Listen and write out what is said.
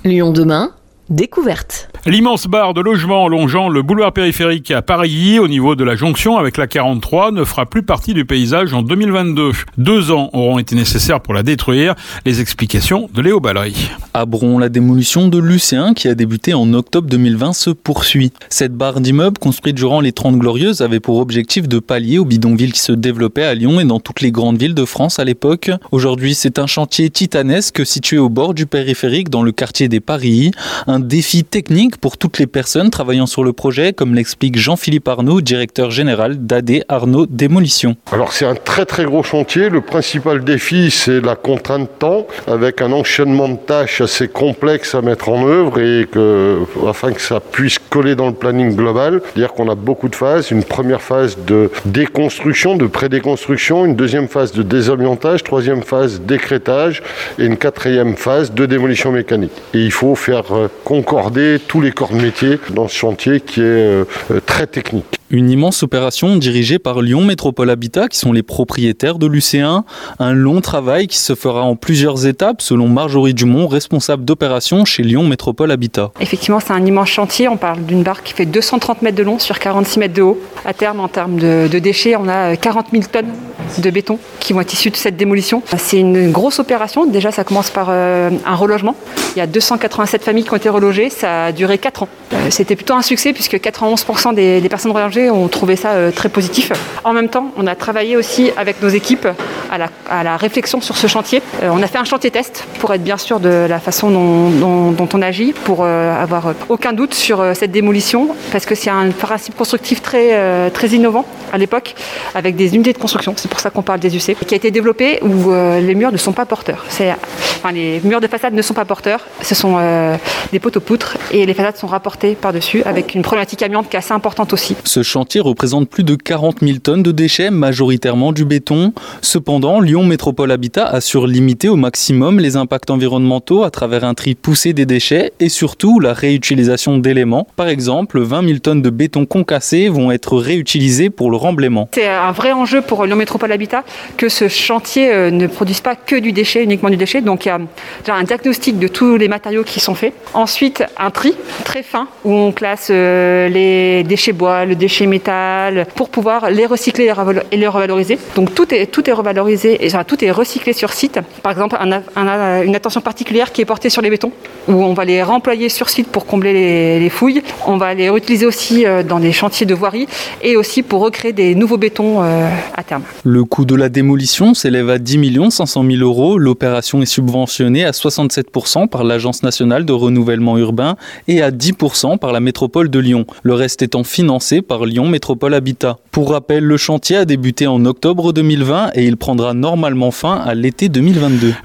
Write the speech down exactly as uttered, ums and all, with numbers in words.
Lyon demain, découverte. L'immense barre de logements longeant le boulevard périphérique à Parilly, au niveau de la jonction avec la quarante-trois, ne fera plus partie du paysage en deux mille vingt-deux. Deux ans auront été nécessaires pour la détruire. Les explications de Léo Ballery. À Bron, la démolition de l'U C un qui a débuté en octobre deux mille vingt se poursuit. Cette barre d'immeubles construite durant les Trente Glorieuses avait pour objectif de pallier aux bidonvilles qui se développaient à Lyon et dans toutes les grandes villes de France à l'époque. Aujourd'hui, c'est un chantier titanesque situé au bord du périphérique dans le quartier des Parilly. Un défi technique pour toutes les personnes travaillant sur le projet, comme l'explique Jean-Philippe Arnaud, directeur général d'A D Arnaud Démolition. Alors c'est un très très gros chantier. Le principal défi, c'est la contrainte de temps, avec un enchaînement de tâches assez complexe à mettre en œuvre et que, afin que ça puisse coller dans le planning global. C'est-à-dire qu'on a beaucoup de phases. Une première phase de déconstruction, de pré-déconstruction, une deuxième phase de désamiantage, troisième phase d'écrêtage et une quatrième phase de démolition mécanique. Et il faut faire concorder tous les corps de métier dans ce chantier qui est euh, très technique. Une immense opération dirigée par Lyon Métropole Habitat, qui sont les propriétaires de l'U C un. Un long travail qui se fera en plusieurs étapes, selon Marjorie Dumont, responsable d'opération chez Lyon Métropole Habitat. Effectivement, c'est un immense chantier. On parle d'une barre qui fait deux cent trente mètres de long sur quarante-six mètres de haut. À terme, en termes de, de déchets, on a quarante mille tonnes de béton qui vont être issues de cette démolition. C'est une grosse opération. Déjà, ça commence par euh, un relogement. Il y a deux cent quatre-vingt-sept familles qui ont été relogées. Ça a duré quatre ans. Euh, c'était plutôt un succès puisque quatre-vingt-onze pour cent des, des personnes relogées ont trouvé ça euh, très positif. En même temps, on a travaillé aussi avec nos équipes à la, à la réflexion sur ce chantier. Euh, on a fait un chantier test pour être bien sûr de la façon dont, dont, dont on agit, pour euh, avoir aucun doute sur euh, cette démolition, parce que c'est un principe constructif très, euh, très innovant à l'époque, avec des unités de construction. C'est pour ça qu'on parle des U C, qui a été développé où euh, les murs ne sont pas porteurs. C'est, enfin, les murs de façade ne sont pas porteurs. Ce sont euh, des poteaux poutres et les façades sont rapportées par-dessus, avec une problématique amiante qui est assez importante aussi. Ce chantier représente plus de quarante mille tonnes de déchets, majoritairement du béton. Cependant, Lyon Métropole Habitat assure limiter au maximum les impacts environnementaux à travers un tri poussé des déchets et surtout la réutilisation d'éléments. Par exemple, vingt mille tonnes de béton concassé vont être réutilisées pour le remblaiement. C'est un vrai enjeu pour Lyon Métropole Habitat que ce chantier ne produise pas que du déchet, uniquement du déchet. Donc il y a déjà un diagnostic de tous les matériaux qui sont faits. Ensuite, un tri très fin où on classe les déchets bois, le déchet métal, pour pouvoir les recycler et les revaloriser. Donc tout est, tout est revalorisé, et enfin, tout est recyclé sur site. Par exemple, un, un, une attention particulière qui est portée sur les bétons, où on va les réemployer sur site pour combler les, les fouilles. On va les réutiliser aussi dans des chantiers de voirie et aussi pour recréer des nouveaux bétons euh, à terme. Le coût de la démolition s'élève à dix millions cinq cent mille euros. L'opération est subventionnée à soixante-sept pour cent par l'Agence nationale de renouvellement urbain et à dix pour cent par la métropole de Lyon. Le reste étant financé par Lyon Métropole Habitat. Pour rappel, le chantier a débuté en octobre deux mille vingt et il prendra normalement fin à l'été deux mille vingt-deux.